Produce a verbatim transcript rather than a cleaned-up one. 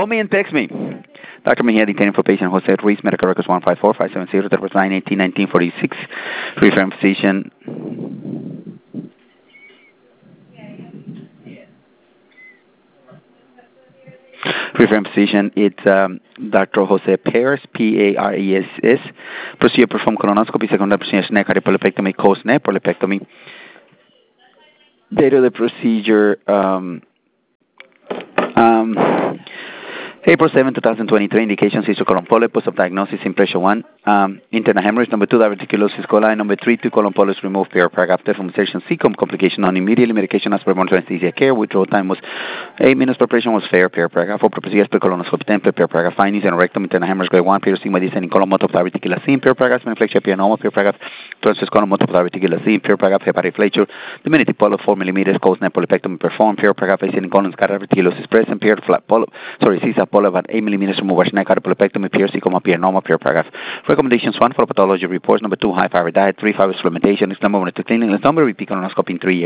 Call me and text me. Doctor Mejia detaining for patient Jose Ruiz, medical records one five four five seven zero, that was nine eighteen nineteen forty-six. Referring physician. Referring physician, it's um, Doctor Jose Pares, P A R E S S. Procedure performed colonoscopy, secondary procedure, neck polypectomy, coast neck polypectomy. Date of the procedure, um, um, April seventh, twenty twenty-three. Indications: colon polyp. Post of diagnosis: impression one, um, internal hemorrhage. Number two, diverticulosis coli. Number three, two colon polyps removed. Pair paragraph from insertion. C com complication on immediately medication as per anesthesia care. Withdrawal time was eight minutes. Preparation was fair. Pair paragraph. For procedures per colonoscopy template. Pair paragraph. Findings and rectum internal hemorrhage grade one. Pair sigma descending colon motor of diverticulocin. Pair paragraph. Inflection pair normal. Pair paragraph. Transverse colon motor of diverticulocin. Pair paragraph. Hepatic flexure. Diminutive polyp four millimeters. Coast neck polypectomy performed. Pair paragraph. Ascending colon scar diverticulosis present. Pair flat polyp. Sorry, C S A polyp at eight millimeters. Removal neck polypectomy, P R C, P R normal, P R paragraph. Recommendations: one, for pathology reports. Number two, high fiber diet. Three, fiber supplementation. Next number one, to cleaning. Next number, repeat colonoscopy in three years.